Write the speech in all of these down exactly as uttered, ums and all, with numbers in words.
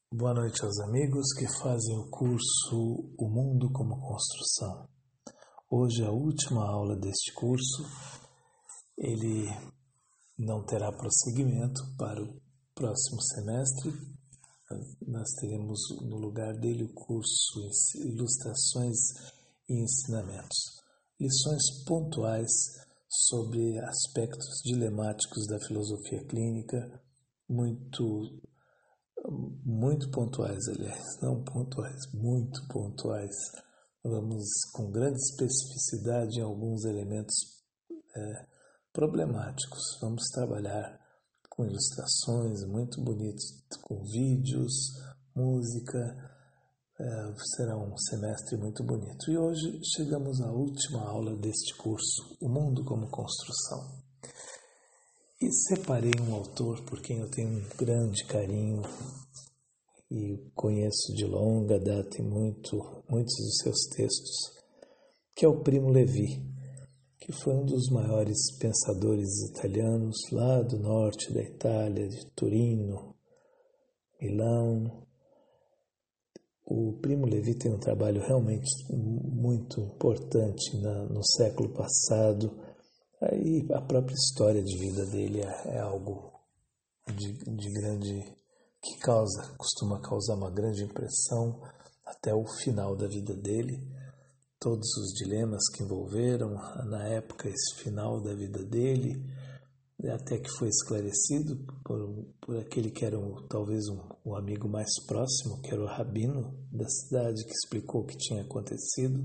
Boa noite aos amigos que fazem o curso O Mundo como Construção. Hoje é a última aula deste curso. Ele não terá prosseguimento para o próximo semestre. Nós teremos no lugar dele o curso Ilustrações e Ensinamentos. Lições pontuais sobre aspectos dilemáticos da filosofia clínica, muito muito pontuais, aliás, não pontuais, muito pontuais. Vamos com grande especificidade em alguns elementos é, problemáticos. Vamos trabalhar com ilustrações muito bonitas, com vídeos, música. É, será um semestre muito bonito. E hoje chegamos à última aula deste curso, O Mundo como Construção. E separei um autor por quem eu tenho um grande carinho e conheço de longa data e muito, muitos dos seus textos, que é o Primo Levi, que foi um dos maiores pensadores italianos lá do norte da Itália, de Turino, Milão. O Primo Levi tem um trabalho realmente muito importante na, no século passado. Aí a própria história de vida dele é, é algo de, de grande, que causa, costuma causar uma grande impressão até o final da vida dele. Todos os dilemas que envolveram na época esse final da vida dele, até que foi esclarecido por, por aquele que era um, talvez um, um amigo mais próximo, que era o rabino da cidade, que explicou o que tinha acontecido.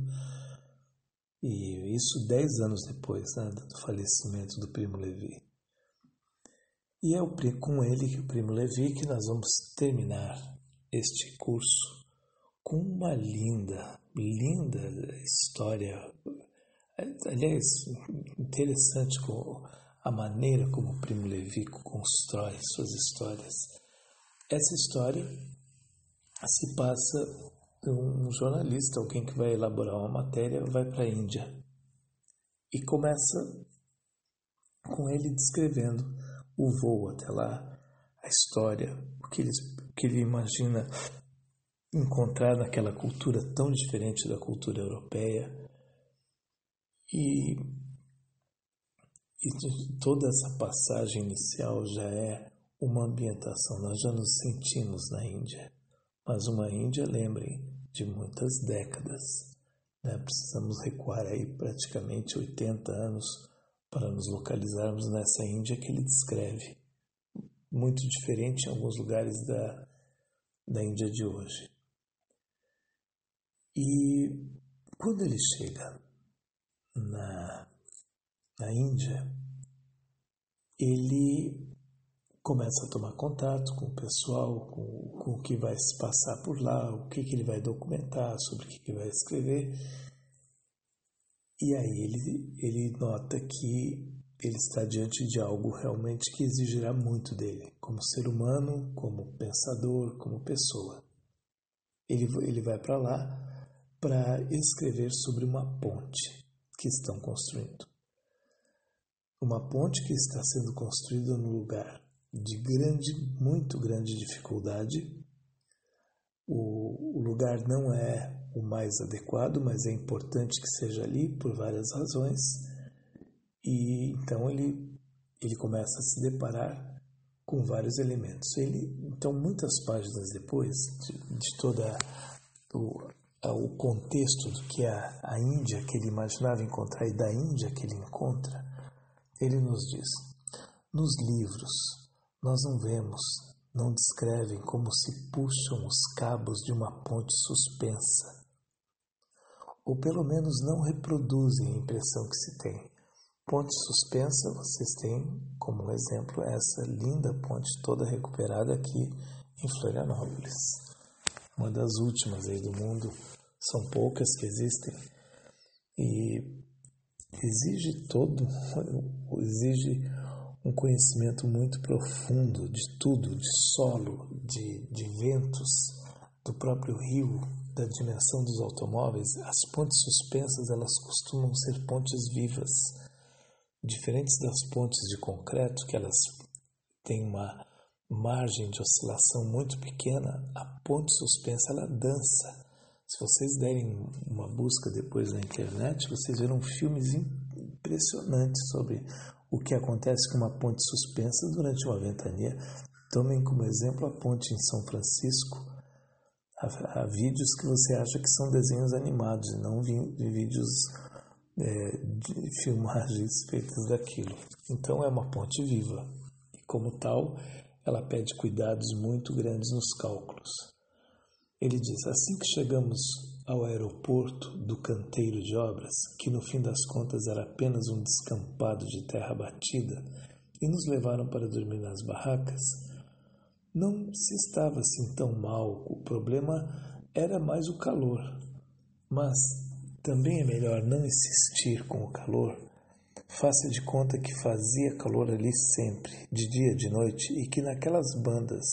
E isso dez anos depois, né, do falecimento do Primo Levi. E é o, com ele, o Primo Levi, que nós vamos terminar este curso com uma linda, linda história. Aliás, interessante a maneira como o Primo Levi constrói suas histórias. Essa história se passa... Um jornalista, alguém que vai elaborar uma matéria, vai para a Índia e começa com ele descrevendo o voo até lá, a história, o que ele, o que ele imagina encontrar naquela cultura tão diferente da cultura europeia. E, e toda essa passagem inicial já é uma ambientação, nós já nos sentimos na Índia. Mas uma Índia, lembrem, de muitas décadas. Né? Precisamos recuar aí praticamente oitenta anos para nos localizarmos nessa Índia que ele descreve. Muito diferente em alguns lugares da, da Índia de hoje. E quando ele chega na, na Índia, ele começa a tomar contato com o pessoal, com, com o que vai se passar por lá, o que, que ele vai documentar, sobre o que, que vai escrever. E aí ele, ele nota que ele está diante de algo realmente que exigirá muito dele, como ser humano, como pensador, como pessoa. Ele, ele vai para lá para escrever sobre uma ponte que estão construindo. Uma ponte que está sendo construída num lugar de grande, muito grande dificuldade. O, o lugar não é o mais adequado, mas é importante que seja ali por várias razões. E então ele, ele começa a se deparar com vários elementos. Ele, então, muitas páginas depois de, de toda o, o contexto do que é a, a Índia que ele imaginava encontrar e da Índia que ele encontra, ele nos diz: nos livros nós não vemos, não descrevem como se puxam os cabos de uma ponte suspensa. Ou pelo menos não reproduzem a impressão que se tem. Ponte suspensa, vocês têm como um exemplo essa linda ponte toda recuperada aqui em Florianópolis. Uma das últimas aí do mundo, são poucas que existem. E exige todo, exige... um conhecimento muito profundo de tudo, de solo, de, de ventos, do próprio rio, da dimensão dos automóveis. As pontes suspensas, elas costumam ser pontes vivas, diferentes das pontes de concreto, que elas têm uma, margem de oscilação muito pequena, a ponte suspensa ela dança. Se vocês derem uma busca depois na internet, vocês verão filmes impressionantes sobre o que acontece com uma ponte suspensa durante uma ventania. Tomem como exemplo a ponte em São Francisco. Há, há vídeos que você acha que são desenhos animados e não vi, vídeos é, de filmagens feitas daquilo. Então é uma ponte viva e, como tal, ela pede cuidados muito grandes nos cálculos. Ele diz: assim que chegamos ao aeroporto do canteiro de obras, que no fim das contas era apenas um descampado de terra batida, e nos levaram para dormir nas barracas, não se estava assim tão mal. O problema era mais o calor. Mas também é melhor não insistir com o calor. Faça de conta que fazia calor ali sempre, de dia, de noite, e que naquelas bandas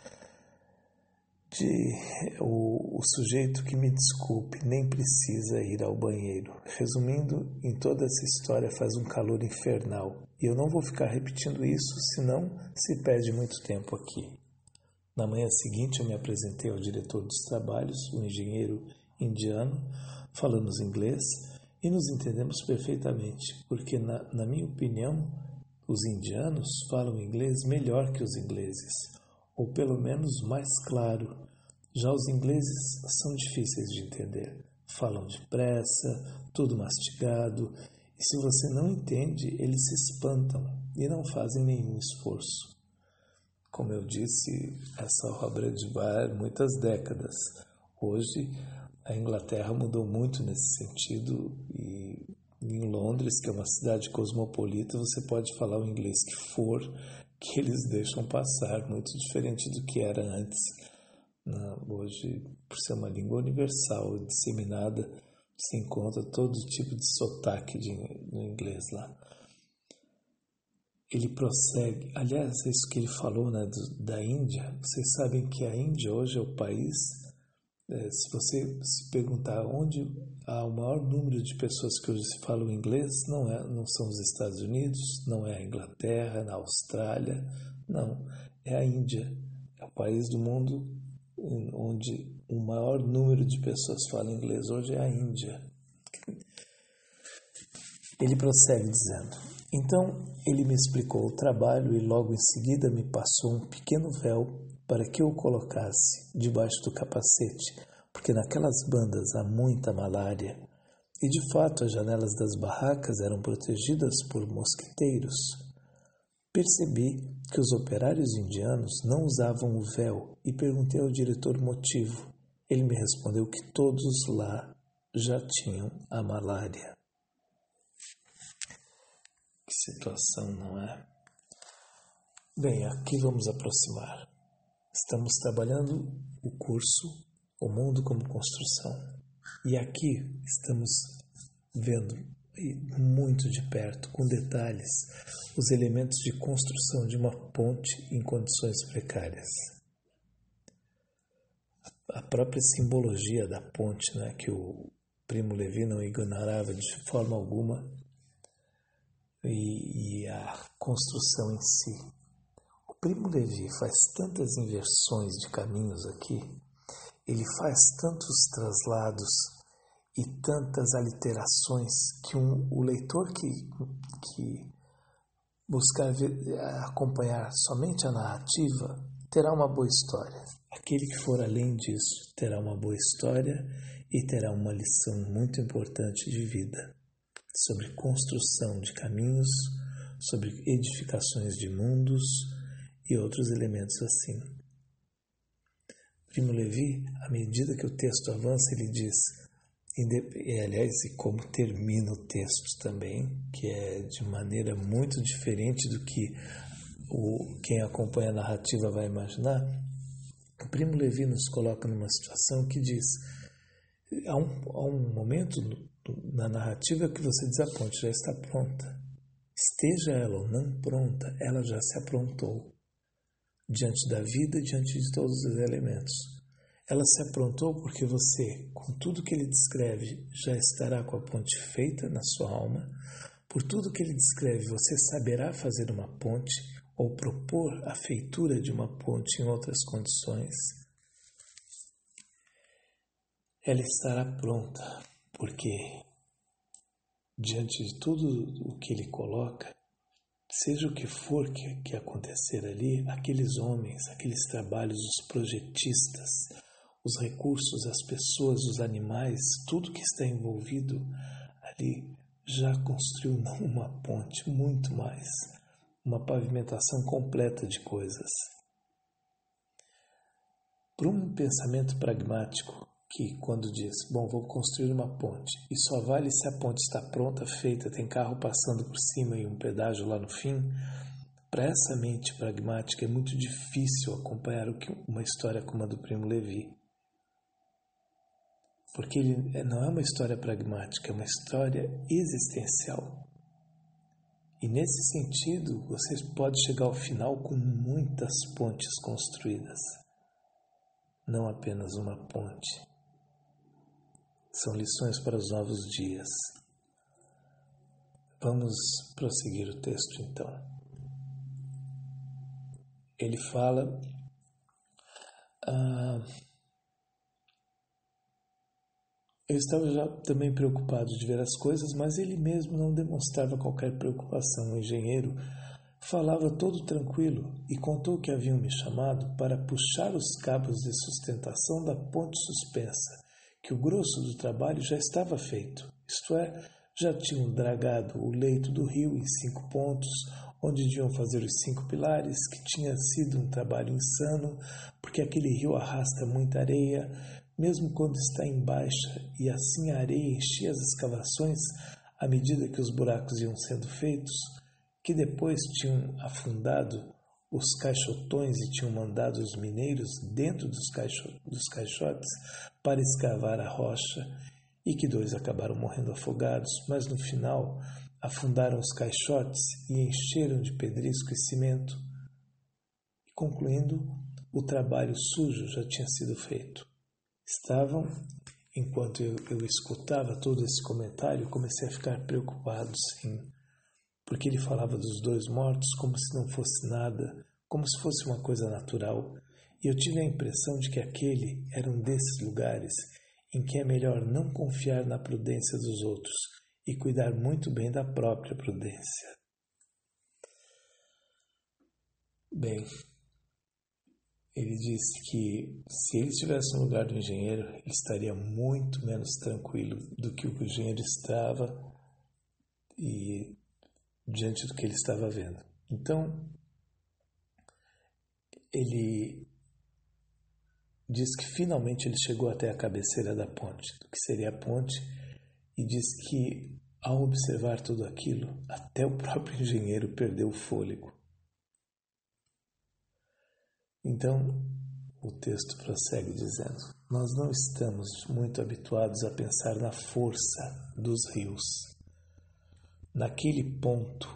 de o, o sujeito que me desculpe nem precisa ir ao banheiro. Resumindo, em toda essa história faz um calor infernal. E eu não vou ficar repetindo isso, senão se perde muito tempo aqui. Na manhã seguinte eu me apresentei ao diretor dos trabalhos, um engenheiro indiano, falamos inglês e nos entendemos perfeitamente, porque, na, na minha opinião, os indianos falam inglês melhor que os ingleses, ou pelo menos mais claro. Já os ingleses são difíceis de entender, falam depressa, tudo mastigado, e se você não entende, eles se espantam e não fazem nenhum esforço. Como eu disse, essa obra de Bar muitas décadas. Hoje, a Inglaterra mudou muito nesse sentido e em Londres, que é uma cidade cosmopolita, você pode falar o inglês que for, que eles deixam passar, muito diferente do que era antes. Hoje, por ser uma língua universal, disseminada, se encontra todo tipo de sotaque de, no inglês lá. Ele prossegue, aliás, é isso que ele falou, né, do, da Índia. Vocês sabem que a Índia hoje é o país, é, se você se perguntar onde há o maior número de pessoas que hoje falam inglês, não, é, não são os Estados Unidos, não é a Inglaterra, na Austrália, não, é a Índia. É o país do mundo onde o maior número de pessoas falam inglês hoje é a Índia. Ele prossegue dizendo: então ele me explicou o trabalho e logo em seguida me passou um pequeno véu para que eu o colocasse debaixo do capacete, porque naquelas bandas há muita malária. E de fato as janelas das barracas eram protegidas por mosquiteiros. Percebi que os operários indianos não usavam o véu e perguntei ao diretor o motivo. Ele me respondeu que todos lá já tinham a malária. Que situação, não é? Bem, aqui vamos aproximar. Estamos trabalhando o curso O Mundo como Construção. E aqui estamos vendo muito de perto, com detalhes, os elementos de construção de uma ponte em condições precárias. A própria simbologia da ponte, né, que o Primo Levi não ignorava de forma alguma, e, e a construção em si. O Primo Levi faz tantas inversões de caminhos aqui, ele faz tantos traslados e tantas aliterações que um, o leitor que, que buscar ver, acompanhar somente a narrativa terá uma boa história. Aquele que for além disso terá uma boa história e terá uma lição muito importante de vida sobre construção de caminhos, sobre edificações de mundos e outros elementos assim. Primo Levi, à medida que o texto avança, ele diz, e, aliás, e como termina o texto também, que é de maneira muito diferente do que o, quem acompanha a narrativa vai imaginar, o Primo Levi nos coloca numa situação que diz, há um, há um momento na narrativa que você diz, a ponte já está pronta. Esteja ela ou não pronta, ela já se aprontou. Diante da vida, diante de todos os elementos. Ela se aprontou porque você, com tudo que ele descreve, já estará com a ponte feita na sua alma. Por tudo que ele descreve, você saberá fazer uma ponte, ou propor a feitura de uma ponte em outras condições, ela estará pronta, porque diante de tudo o que ele coloca, seja o que for que, que acontecer ali, aqueles homens, aqueles trabalhos, os projetistas, os recursos, as pessoas, os animais, tudo que está envolvido ali já construiu não uma ponte, muito mais, uma pavimentação completa de coisas. Para um pensamento pragmático, que quando diz, bom, vou construir uma ponte, e só vale se a ponte está pronta, feita, tem carro passando por cima e um pedágio lá no fim, para essa mente pragmática é muito difícil acompanhar o que uma história como a do Primo Levi. Porque ele não é uma história pragmática, é uma história existencial. E nesse sentido, você pode chegar ao final com muitas pontes construídas, não apenas uma ponte. São lições para os novos dias. Vamos prosseguir o texto então. Ele fala... Ah, eu estava já também preocupado de ver as coisas, mas ele mesmo não demonstrava qualquer preocupação. O engenheiro falava todo tranquilo e contou que haviam me chamado para puxar os cabos de sustentação da ponte suspensa, que o grosso do trabalho já estava feito, isto é, já tinham dragado o leito do rio em cinco pontos, onde deviam fazer os cinco pilares, que tinha sido um trabalho insano, porque aquele rio arrasta muita areia, mesmo quando está em baixa, e assim a areia enchia as escavações à medida que os buracos iam sendo feitos, que depois tinham afundado os caixotões e tinham mandado os mineiros dentro dos, caixo, dos caixotes para escavar a rocha, e que dois acabaram morrendo afogados, mas no final afundaram os caixotes e encheram de pedrisco e cimento. E concluindo, o trabalho sujo já tinha sido feito. Estavam, enquanto eu, eu escutava todo esse comentário, comecei a ficar preocupado, sim, porque ele falava dos dois mortos como se não fosse nada, como se fosse uma coisa natural, e eu tive a impressão de que aquele era um desses lugares em que é melhor não confiar na prudência dos outros e cuidar muito bem da própria prudência. Bem, ele disse que se ele estivesse no lugar do engenheiro, ele estaria muito menos tranquilo do que o engenheiro estava e diante do que ele estava vendo. Então, ele diz que finalmente ele chegou até a cabeceira da ponte, do que seria a ponte, e diz que, ao observar tudo aquilo, até o próprio engenheiro perdeu o fôlego. Então, o texto prossegue dizendo, nós não estamos muito habituados a pensar na força dos rios. Naquele ponto,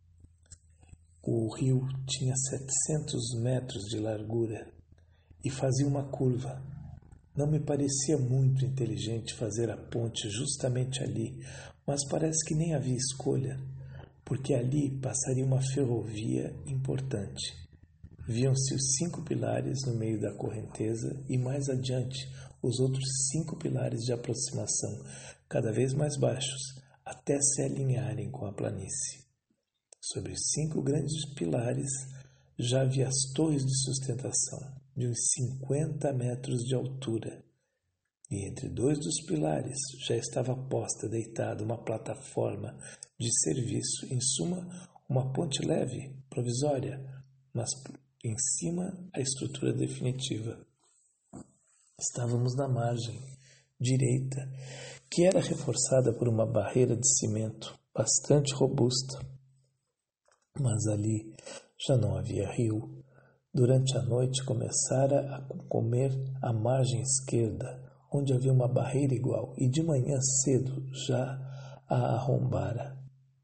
o rio tinha setecentos metros de largura e fazia uma curva. Não me parecia muito inteligente fazer a ponte justamente ali, mas parece que nem havia escolha, porque ali passaria uma ferrovia importante. Viam-se os cinco pilares no meio da correnteza e mais adiante os outros cinco pilares de aproximação, cada vez mais baixos, até se alinharem com a planície. Sobre os cinco grandes pilares já havia as torres de sustentação, de uns cinquenta metros de altura, e entre dois dos pilares já estava posta deitada uma plataforma de serviço, em suma, uma ponte leve, provisória, mas em cima a estrutura definitiva. Estávamos na margem direita, que era reforçada por uma barreira de cimento bastante robusta, mas ali já não havia rio. Durante a noite começara a comer a margem esquerda, onde havia uma barreira igual, e de manhã cedo já a arrombara.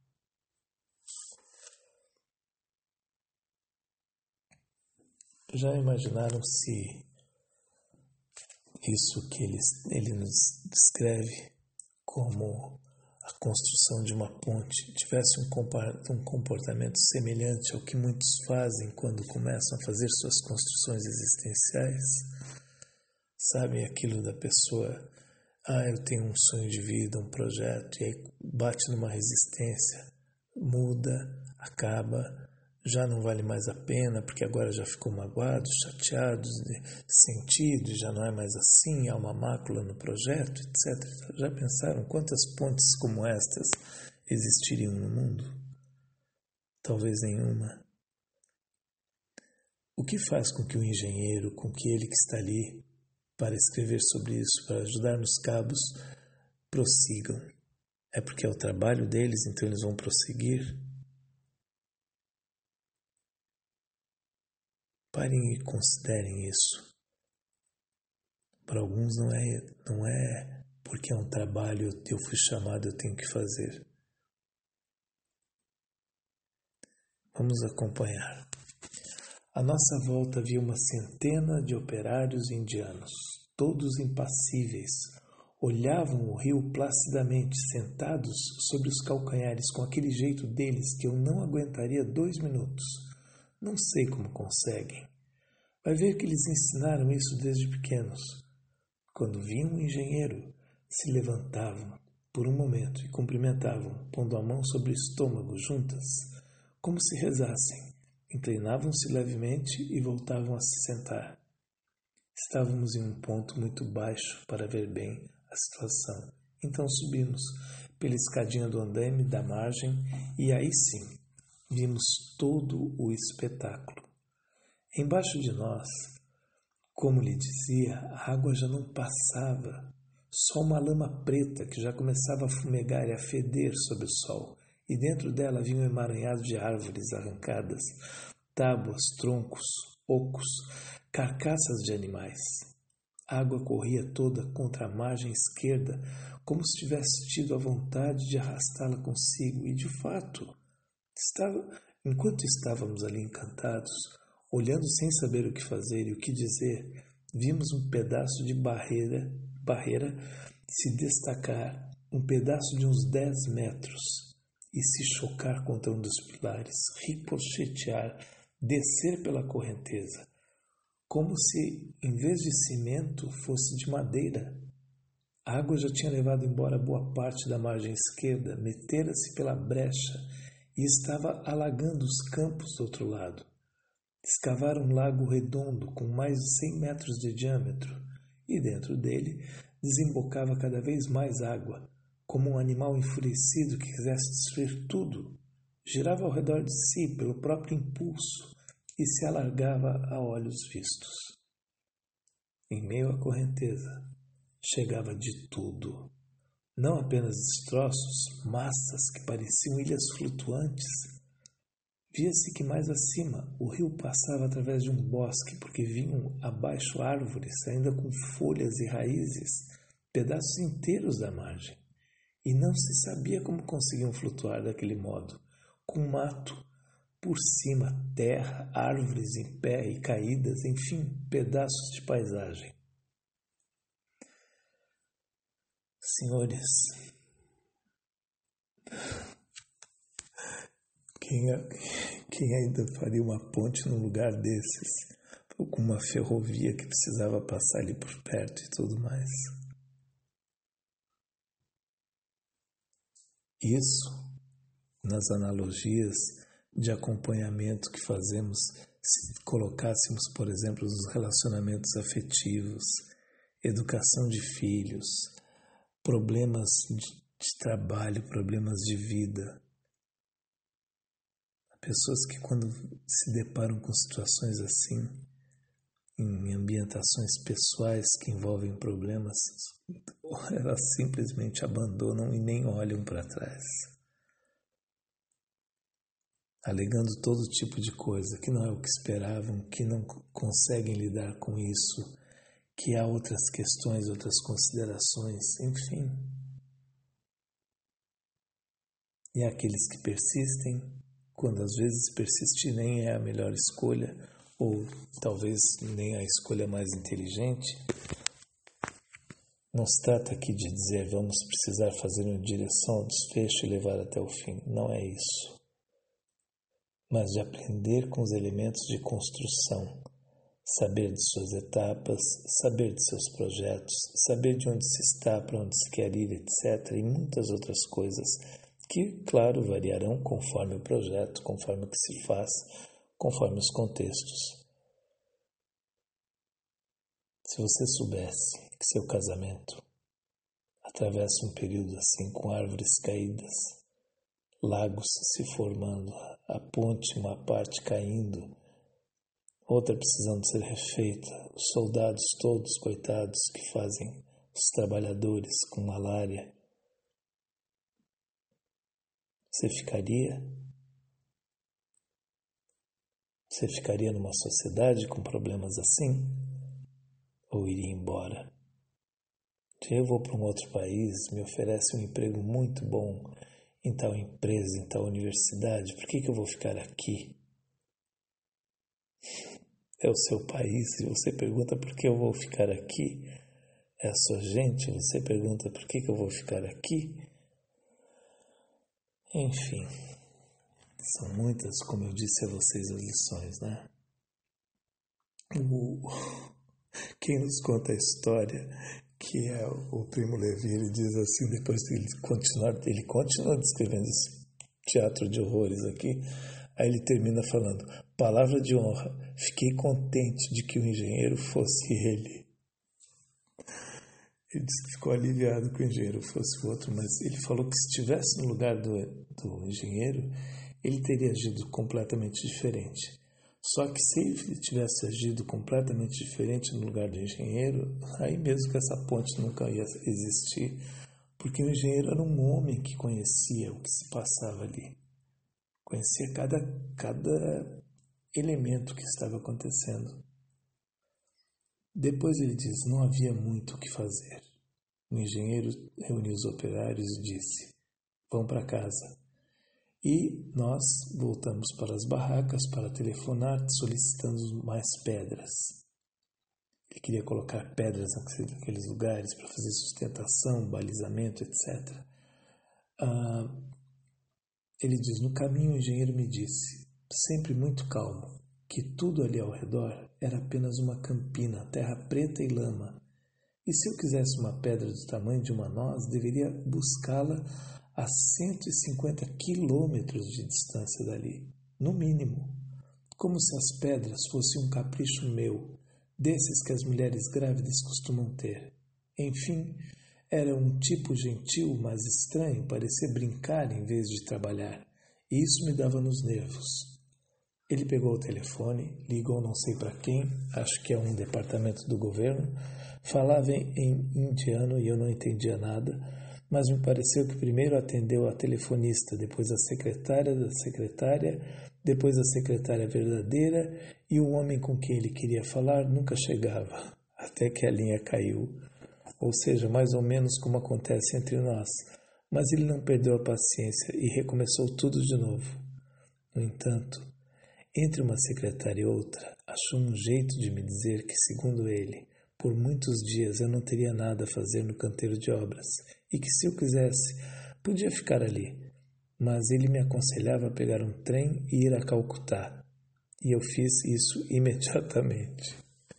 Já imaginaram se isso que ele, ele nos descreve como a construção de uma ponte tivesse um comportamento semelhante ao que muitos fazem quando começam a fazer suas construções existenciais, sabe aquilo da pessoa, ah, eu tenho um sonho de vida, um projeto, e aí bate numa resistência, muda, acaba, já não vale mais a pena, porque agora já ficou magoado, chateado, sentido, já não é mais assim, há uma mácula no projeto, etcétera. Já pensaram quantas pontes como estas existiriam no mundo? Talvez nenhuma. O que faz com que o engenheiro, com que ele que está ali para escrever sobre isso, para ajudar nos cabos, prossigam? É porque é o trabalho deles, então eles vão prosseguir? Parem e considerem isso. Para alguns não é, não é porque é um trabalho, eu fui chamado, eu tenho que fazer. Vamos acompanhar. À nossa volta havia uma centena de operários indianos, todos impassíveis. Olhavam o rio placidamente, sentados sobre os calcanhares, com aquele jeito deles que eu não aguentaria dois minutos. Não sei como conseguem. Vai ver que eles ensinaram isso desde pequenos. Quando viam um engenheiro, se levantavam por um momento e cumprimentavam, pondo a mão sobre o estômago juntas, como se rezassem. Inclinavam-se levemente e voltavam a se sentar. Estávamos em um ponto muito baixo para ver bem a situação. Então subimos pela escadinha do andaime da margem e aí sim vimos todo o espetáculo. Embaixo de nós, como lhe dizia, a água já não passava, só uma lama preta que já começava a fumegar e a feder sob o sol, e dentro dela havia um emaranhado de árvores arrancadas, tábuas, troncos, ocos, carcaças de animais. A água corria toda contra a margem esquerda, como se tivesse tido a vontade de arrastá-la consigo, e de fato, estava, enquanto estávamos ali encantados, olhando sem saber o que fazer e o que dizer, vimos um pedaço de barreira, barreira se destacar, um pedaço de uns dez metros, e se chocar contra um dos pilares, ricochetear, descer pela correnteza, como se, em vez de cimento, fosse de madeira. A água já tinha levado embora boa parte da margem esquerda, metera-se pela brecha e estava alagando os campos do outro lado. Escavaram um lago redondo com mais de cem metros de diâmetro e dentro dele desembocava cada vez mais água, como um animal enfurecido que quisesse destruir tudo. Girava ao redor de si pelo próprio impulso e se alargava a olhos vistos. Em meio à correnteza, chegava de tudo. Não apenas destroços, massas que pareciam ilhas flutuantes. Via-se que mais acima o rio passava através de um bosque, porque vinham abaixo árvores, ainda com folhas e raízes, pedaços inteiros da margem. E não se sabia como conseguiam flutuar daquele modo, com mato por cima, terra, árvores em pé e caídas, enfim, pedaços de paisagem. Senhores, quem, quem ainda faria uma ponte num lugar desses, ou com uma ferrovia que precisava passar ali por perto e tudo mais? Isso, nas analogias de acompanhamento que fazemos, se colocássemos, por exemplo, nos relacionamentos afetivos, educação de filhos, problemas de, de trabalho, problemas de vida. Pessoas que quando se deparam com situações assim, em ambientações pessoais que envolvem problemas, elas simplesmente abandonam e nem olham para trás, alegando todo tipo de coisa, que não é o que esperavam, que não conseguem lidar com isso, que há outras questões, outras considerações, enfim. E há aqueles que persistem, quando às vezes persistir nem é a melhor escolha, ou talvez nem a escolha mais inteligente. Não se trata aqui de dizer vamos precisar fazer uma direção, desfecho e levar até o fim. Não é isso. Mas de aprender com os elementos de construção, saber de suas etapas, saber de seus projetos, saber de onde se está, para onde se quer ir, etcétera. E muitas outras coisas que, claro, variarão conforme o projeto, conforme o que se faz, conforme os contextos. Se você soubesse que seu casamento atravessa um período assim com árvores caídas, lagos se formando, a ponte, uma parte caindo, outra precisando ser refeita, os soldados todos, coitados, que fazem os trabalhadores com malária, você ficaria? Você ficaria numa sociedade com problemas assim? Ou iria embora? Eu vou para um outro país, me oferece um emprego muito bom em tal empresa, em tal universidade, por que que eu vou ficar aqui? É o seu país e você pergunta por que eu vou ficar aqui? É a sua gente, você pergunta por que que eu vou ficar aqui? Enfim, são muitas, como eu disse a vocês, as lições, né? O... Quem nos conta a história, que é o Primo Levi, ele diz assim, depois de ele continuar, ele continua descrevendo esse teatro de horrores aqui, aí ele termina falando, palavra de honra, fiquei contente de que o engenheiro fosse ele. Ele disse que ficou aliviado que o engenheiro fosse o outro, mas ele falou que se estivesse no lugar do, do engenheiro, ele teria agido completamente diferente. Só que se ele tivesse agido completamente diferente no lugar do engenheiro, aí mesmo que essa ponte nunca ia existir, porque o engenheiro era um homem que conhecia o que se passava ali, conhecia cada, cada elemento que estava acontecendo. Depois ele diz, não havia muito o que fazer. O engenheiro reuniu os operários e disse, vão para casa. E nós voltamos para as barracas para telefonar, solicitando mais pedras. Ele queria colocar pedras naqueles lugares para fazer sustentação, balizamento, etcétera. Ah, ele diz, no caminho o engenheiro me disse, sempre muito calmo, que tudo ali ao redor era apenas uma campina, terra preta e lama. E se eu quisesse uma pedra do tamanho de uma noz, deveria buscá-la a cento e cinquenta quilômetros de distância dali, no mínimo, como se as pedras fossem um capricho meu, desses que as mulheres grávidas costumam ter. Enfim, era um tipo gentil, mas estranho, parecia brincar em vez de trabalhar, e isso me dava nos nervos. Ele pegou o telefone, ligou não sei para quem, acho que é um departamento do governo, falava em, em indiano e eu não entendia nada, mas me pareceu que primeiro atendeu a telefonista, depois a secretária da secretária, depois a secretária verdadeira, e o homem com quem ele queria falar nunca chegava, até que a linha caiu. Ou seja, mais ou menos como acontece entre nós, mas ele não perdeu a paciência e recomeçou tudo de novo. No entanto, entre uma secretária e outra, achou um jeito de me dizer que, segundo ele, por muitos dias eu não teria nada a fazer no canteiro de obras e que, se eu quisesse, podia ficar ali. Mas ele me aconselhava a pegar um trem e ir a Calcutá. E eu fiz isso imediatamente.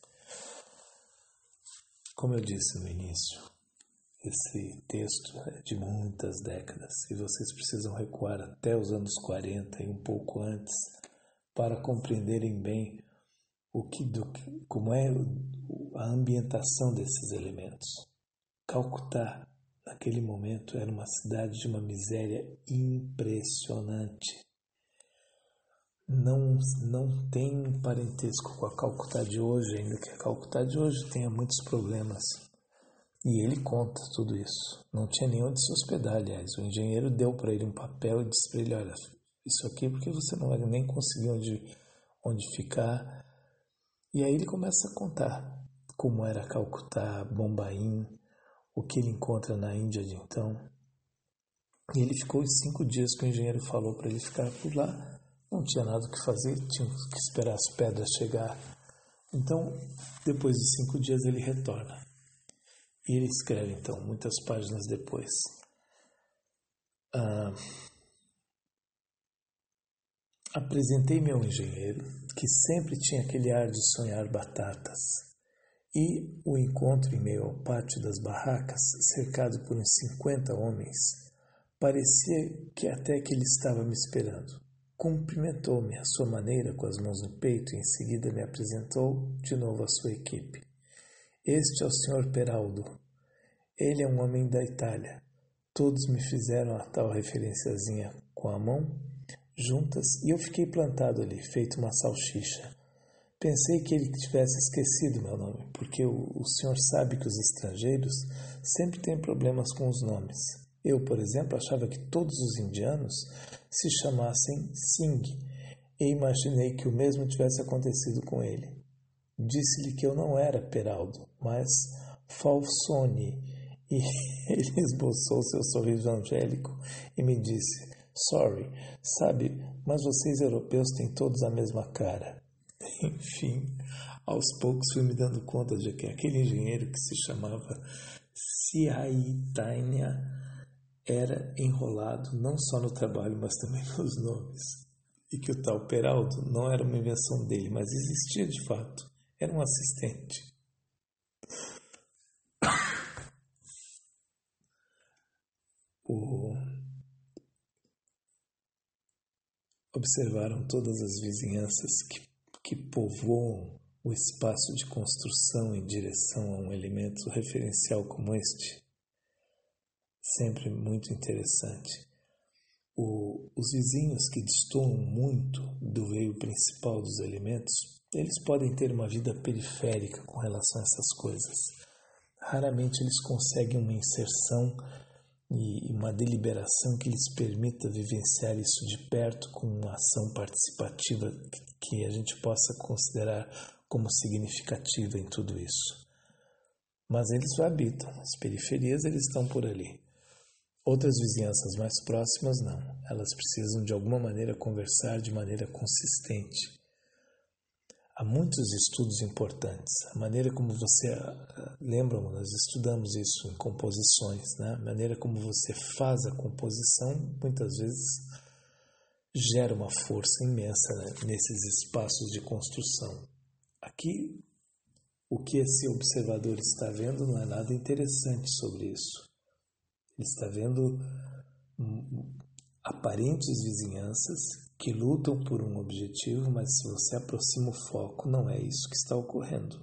Como eu disse no início, esse texto é de muitas décadas e vocês precisam recuar até os anos quarenta e um pouco antes para compreenderem bem o que, do, como é a ambientação desses elementos. Calcutá, naquele momento, era uma cidade de uma miséria impressionante. Não, não tem parentesco com a Calcutá de hoje, ainda que a Calcutá de hoje tenha muitos problemas. E ele conta tudo isso. Não tinha nem onde se hospedar, aliás. O engenheiro deu para ele um papel e disse para ele, olha, isso aqui é porque você não vai nem conseguir onde, onde ficar. E aí ele começa a contar como era Calcutá, Bombaim, o que ele encontra na Índia de então. E ele ficou os cinco dias que o engenheiro falou para ele ficar por lá. Não tinha nada o que fazer, tinha que esperar as pedras chegar. Então, depois de cinco dias, ele retorna. E ele escreve, então, muitas páginas depois. Ah, Apresentei-me ao engenheiro, que sempre tinha aquele ar de sonhar batatas, e o encontro em meio ao pátio das barracas, cercado por uns cinquenta homens, parecia que até que ele estava me esperando. Cumprimentou-me à sua maneira com as mãos no peito e em seguida me apresentou de novo à sua equipe. Este é o senhor Peraldo. Ele é um homem da Itália. Todos me fizeram a tal referenciazinha com a mão, juntas, e eu fiquei plantado ali, feito uma salsicha. Pensei que ele tivesse esquecido meu nome, porque o, o senhor sabe que os estrangeiros sempre têm problemas com os nomes. Eu, por exemplo, achava que todos os indianos se chamassem Singh, e imaginei que o mesmo tivesse acontecido com ele. Disse-lhe que eu não era Peraldo, mas Falsone, e ele esboçou seu sorriso angélico e me disse: Sorry, sabe, mas vocês europeus têm todos a mesma cara. Enfim, aos poucos fui me dando conta de que aquele engenheiro que se chamava Siaitanya era enrolado não só no trabalho, mas também nos nomes. E que o tal Peraldo não era uma invenção dele, mas existia de fato. Era um assistente. O... Observaram todas as vizinhanças que, que povoam o espaço de construção em direção a um elemento referencial como este? Sempre muito interessante. O, os vizinhos que destoam muito do veio principal dos elementos, eles podem ter uma vida periférica com relação a essas coisas. Raramente eles conseguem uma inserção e uma deliberação que lhes permita vivenciar isso de perto com uma ação participativa que a gente possa considerar como significativa em tudo isso. Mas eles o habitam, as periferias eles estão por ali. Outras vizinhanças mais próximas não, elas precisam de alguma maneira conversar de maneira consistente. Há muitos estudos importantes. A maneira como você... Lembram, nós estudamos isso em composições, né? A maneira como você faz a composição, muitas vezes, gera uma força imensa, né, nesses espaços de construção. Aqui, o que esse observador está vendo não é nada interessante sobre isso. Ele está vendo hum, aparentes vizinhanças que lutam por um objetivo, mas se você aproxima o foco, não é isso que está ocorrendo.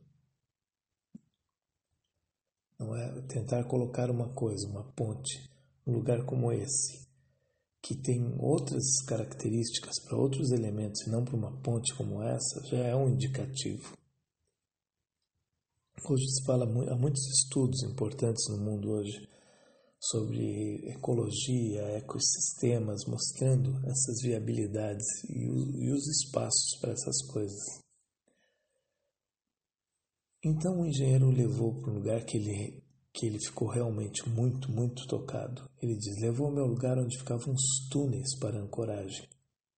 Não é tentar colocar uma coisa, uma ponte, um lugar como esse, que tem outras características para outros elementos e não para uma ponte como essa, já é um indicativo. Hoje se fala, há muitos estudos importantes no mundo hoje sobre ecologia, ecossistemas, mostrando essas viabilidades e, o, e os espaços para essas coisas. Então o engenheiro o levou para um lugar que ele, que ele ficou realmente muito, muito tocado. Ele diz, levou-me ao lugar onde ficavam uns túneis para ancoragem.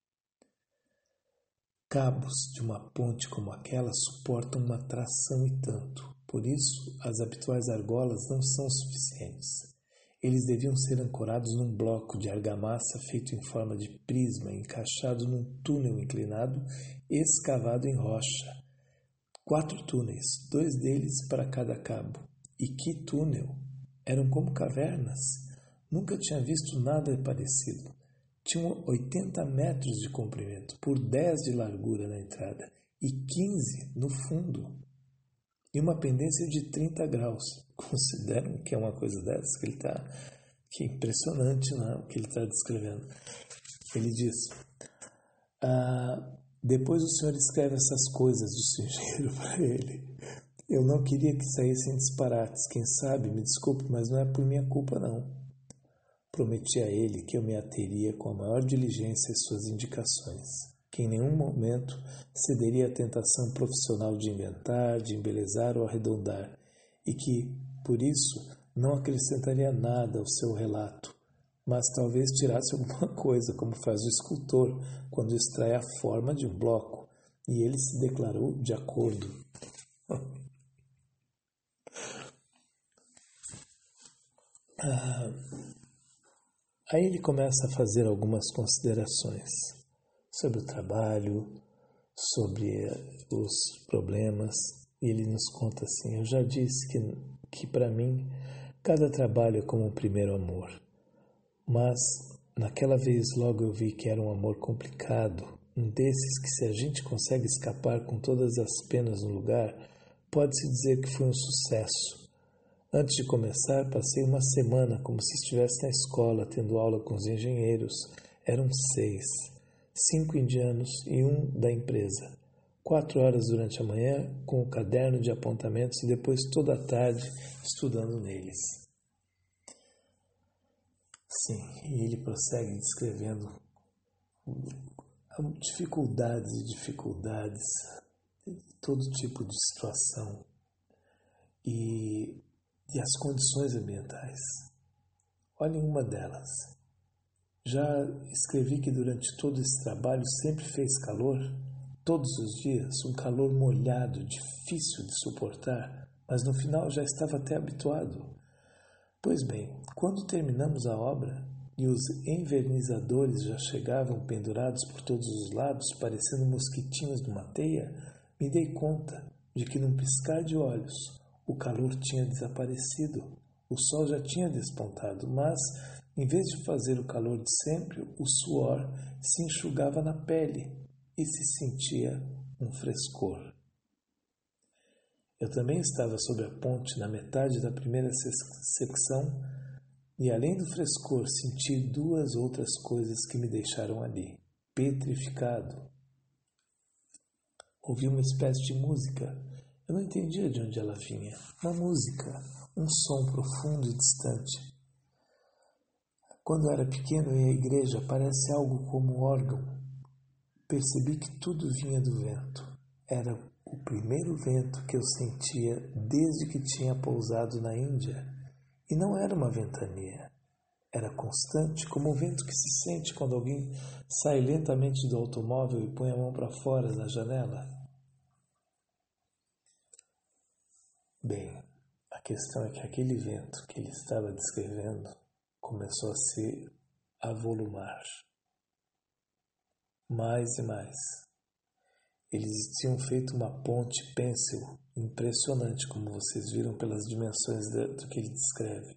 Cabos de uma ponte como aquela suportam uma tração e tanto. Por isso, as habituais argolas não são suficientes. Eles deviam ser ancorados num bloco de argamassa feito em forma de prisma, encaixado num túnel inclinado, escavado em rocha. Quatro túneis, dois deles para cada cabo. E que túnel! Eram como cavernas. Nunca tinha visto nada parecido. Tinham oitenta metros de comprimento, por dez de largura na entrada e quinze no fundo. E uma pendência de trinta graus. Consideram que é uma coisa dessa que ele está... Que é impressionante, né, o que ele está descrevendo. Ele diz... Ah, depois o senhor escreve essas coisas do seu engenheiro para ele. Eu não queria que saíssem disparates. Quem sabe, me desculpe, mas não é por minha culpa, não. Prometi a ele que eu me ateria com a maior diligência às suas indicações, que em nenhum momento cederia à tentação profissional de inventar, de embelezar ou arredondar, e que, por isso, não acrescentaria nada ao seu relato, mas talvez tirasse alguma coisa, como faz o escultor quando extrai a forma de um bloco, e ele se declarou de acordo. Ah, aí ele começa a fazer algumas considerações sobre o trabalho, sobre os problemas, e ele nos conta assim: eu já disse que, que para mim cada trabalho é como um primeiro amor, mas naquela vez logo eu vi que era um amor complicado, um desses que, se a gente consegue escapar com todas as penas no lugar, pode-se dizer que foi um sucesso. Antes de começar, passei uma semana como se estivesse na escola, tendo aula com os engenheiros. Eram seis, cinco indianos e um da empresa. Quatro horas durante a manhã, com o caderno de apontamentos, e depois toda a tarde estudando neles. Sim, e ele prossegue descrevendo dificuldades e dificuldades, todo tipo de situação e, e as condições ambientais. Olhem uma delas. Já escrevi que durante todo esse trabalho sempre fez calor, todos os dias, um calor molhado, difícil de suportar, mas no final já estava até habituado. Pois bem, quando terminamos a obra e os envernizadores já chegavam pendurados por todos os lados, parecendo mosquitinhos numa teia, me dei conta de que num piscar de olhos o calor tinha desaparecido. O sol já tinha despontado, mas, em vez de fazer o calor de sempre, o suor se enxugava na pele e se sentia um frescor. Eu também estava sob a ponte na metade da primeira secção e, além do frescor, senti duas outras coisas que me deixaram ali, petrificado. Ouvi uma espécie de música. Eu não entendia de onde ela vinha. Uma música, um som profundo e distante. Quando era pequeno ia à igreja, parece algo como um órgão. Percebi que tudo vinha do vento. Era o primeiro vento que eu sentia desde que tinha pousado na Índia. E não era uma ventania. Era constante, como o vento que se sente quando alguém sai lentamente do automóvel e põe a mão para fora da janela. Bem, a questão é que aquele vento que ele estava descrevendo começou a se avolumar. Mais e mais. Eles tinham feito uma ponte pêncil impressionante, como vocês viram pelas dimensões do que ele descreve.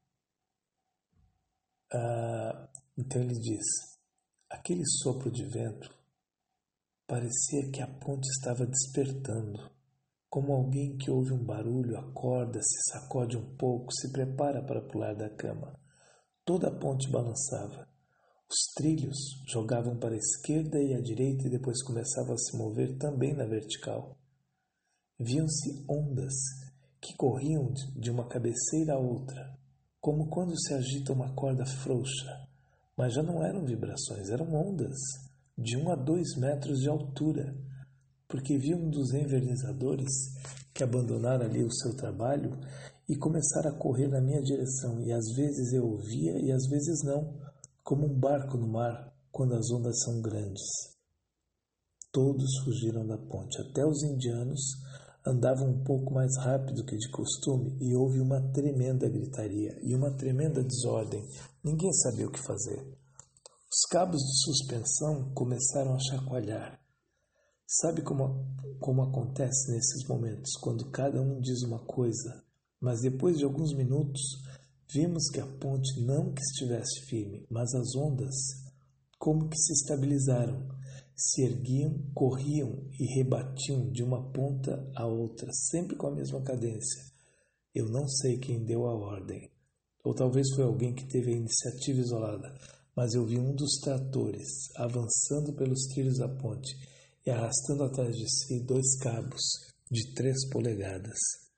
Ah, então ele diz, aquele sopro de vento parecia que a ponte estava despertando, como alguém que ouve um barulho, acorda, se sacode um pouco, se prepara para pular da cama. Toda a ponte balançava. Os trilhos jogavam para a esquerda e à direita e depois começavam a se mover também na vertical. Viam-se ondas que corriam de uma cabeceira a outra, como quando se agita uma corda frouxa, mas já não eram vibrações, eram ondas de um a dois metros de altura, porque vi um dos envernizadores que abandonaram ali o seu trabalho e começaram a correr na minha direção, e às vezes eu ouvia e às vezes não, como um barco no mar quando as ondas são grandes. Todos fugiram da ponte, até os indianos andavam um pouco mais rápido que de costume e houve uma tremenda gritaria e uma tremenda desordem. Ninguém sabia o que fazer. Os cabos de suspensão começaram a chacoalhar. Sabe como, como acontece nesses momentos, quando cada um diz uma coisa, mas depois de alguns minutos vimos que a ponte não que estivesse firme, mas as ondas, como que se estabilizaram, se erguiam, corriam e rebatiam de uma ponta a outra, sempre com a mesma cadência. Eu não sei quem deu a ordem, ou talvez foi alguém que teve a iniciativa isolada, mas eu vi um dos tratores avançando pelos trilhos da ponte e arrastando atrás de si dois cabos de três polegadas.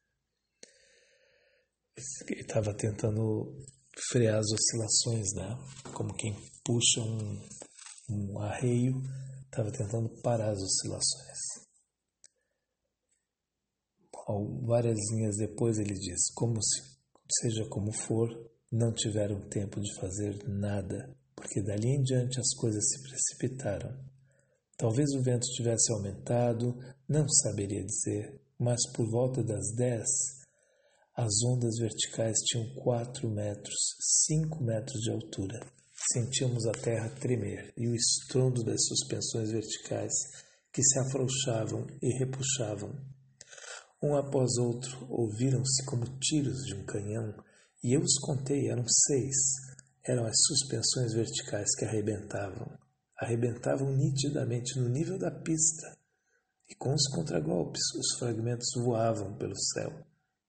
Ele estava tentando frear as oscilações, né? Como quem puxa um, um arreio, estava tentando parar as oscilações. Várias linhas depois ele diz, como se, seja como for, não tiveram tempo de fazer nada, porque dali em diante as coisas se precipitaram. Talvez o vento tivesse aumentado, não saberia dizer, mas por volta das dez, As ondas verticais tinham quatro metros, cinco metros de altura. Sentíamos a terra tremer e o estrondo das suspensões verticais que se afrouxavam e repuxavam. Um após outro, ouviram-se como tiros de um canhão, e eu os contei, eram seis. Eram as suspensões verticais que arrebentavam. Arrebentavam nitidamente no nível da pista, e com os contragolpes, os fragmentos voavam pelo céu.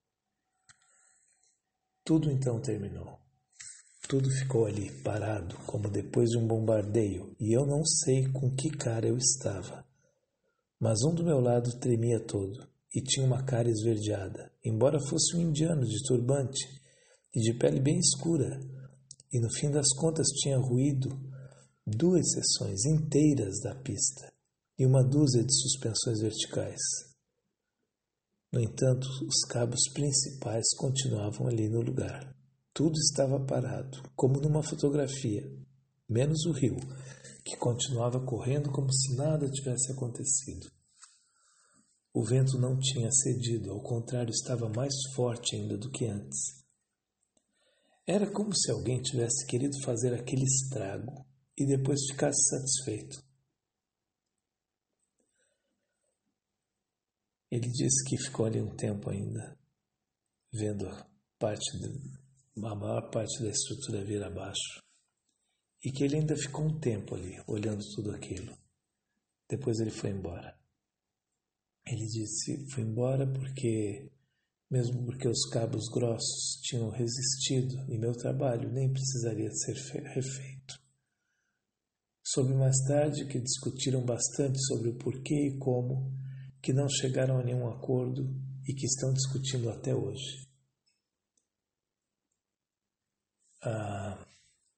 Tudo então terminou. Tudo ficou ali, parado, como depois de um bombardeio, e eu não sei com que cara eu estava. Mas um do meu lado tremia todo, e tinha uma cara esverdeada, embora fosse um indiano de turbante e de pele bem escura, e no fim das contas tinha ruído duas seções inteiras da pista e uma dúzia de suspensões verticais. No entanto, os cabos principais continuavam ali no lugar. Tudo estava parado, como numa fotografia, menos o rio, que continuava correndo como se nada tivesse acontecido. O vento não tinha cedido, ao contrário, estava mais forte ainda do que antes. Era como se alguém tivesse querido fazer aquele estrago e depois ficasse satisfeito. Ele disse que ficou ali um tempo ainda, vendo parte de, a maior parte da estrutura vir abaixo, e que ele ainda ficou um tempo ali, olhando tudo aquilo. Depois ele foi embora. Ele disse, foi embora porque, mesmo porque os cabos grossos tinham resistido e meu trabalho nem precisaria ser refeito. Soube mais tarde que discutiram bastante sobre o porquê e como, que não chegaram a nenhum acordo e que estão discutindo até hoje. Ah,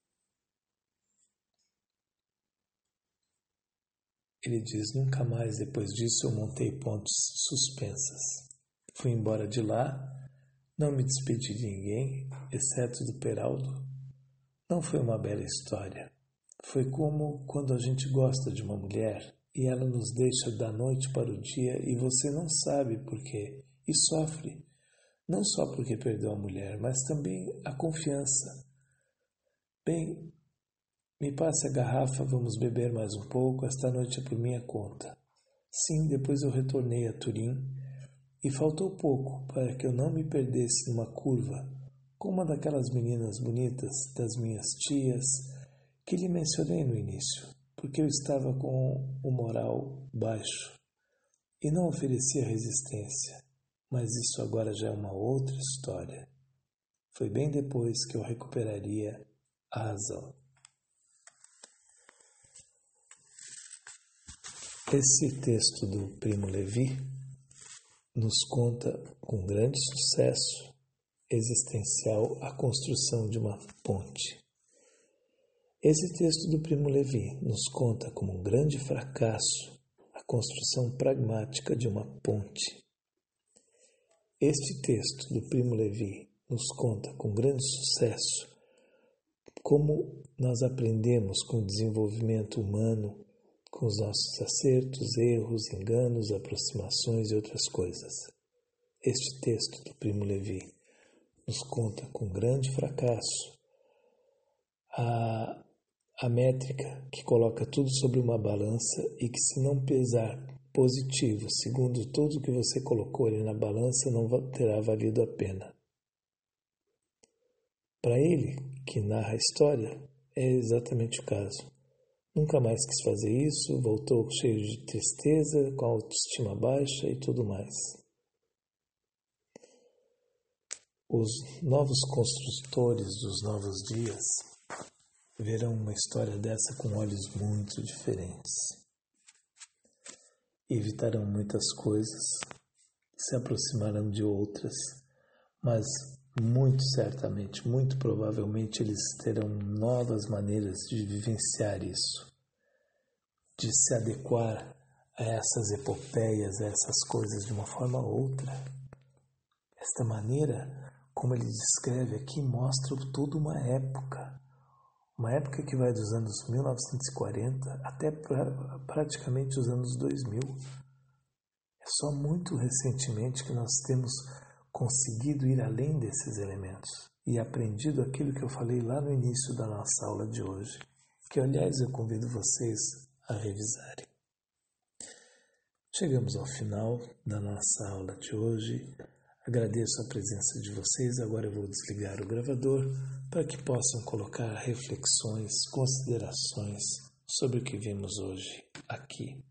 ele diz, nunca mais depois disso eu montei pontes suspensas. Fui embora de lá, não me despedi de ninguém, exceto do Peraldo. Não foi uma bela história. Foi como quando a gente gosta de uma mulher e ela nos deixa da noite para o dia e você não sabe por quê e sofre, não só porque perdeu a mulher, mas também a confiança. Bem, me passe a garrafa, vamos beber mais um pouco, esta noite é por minha conta. Sim, depois eu retornei a Turim e faltou pouco para que eu não me perdesse numa curva, com uma daquelas meninas bonitas das minhas tias que lhe mencionei no início, porque eu estava com o moral baixo e não oferecia resistência, mas isso agora já é uma outra história. Foi bem depois que eu recuperaria a razão. Esse texto do Primo Levi nos conta com grande sucesso existencial a construção de uma ponte. Esse texto do Primo Levi nos conta como um grande fracasso a construção pragmática de uma ponte. Este texto do Primo Levi nos conta com grande sucesso como nós aprendemos com o desenvolvimento humano, com os nossos acertos, erros, enganos, aproximações e outras coisas. Este texto do Primo Levi nos conta com grande fracasso a, a métrica que coloca tudo sobre uma balança e que, se não pesar positivo, segundo tudo que você colocou ali na balança, não terá valido a pena. Para ele, que narra a história, é exatamente o caso. Nunca mais quis fazer isso, voltou cheio de tristeza, com a autoestima baixa e tudo mais. Os novos construtores dos novos dias verão uma história dessa com olhos muito diferentes. Evitarão muitas coisas, se aproximarão de outras, mas muito certamente, muito provavelmente eles terão novas maneiras de vivenciar isso, de se adequar a essas epopeias, a essas coisas de uma forma ou outra. Esta maneira, como ele descreve aqui, mostra toda uma época, uma época que vai dos anos mil novecentos e quarenta até pra, praticamente os anos dois mil. É só muito recentemente que nós temos conseguido ir além desses elementos e aprendido aquilo que eu falei lá no início da nossa aula de hoje, que, aliás, eu convido vocês a revisarem. Chegamos ao final da nossa aula de hoje. Agradeço a presença de vocês. Agora eu vou desligar o gravador para que possam colocar reflexões, considerações sobre o que vimos hoje aqui.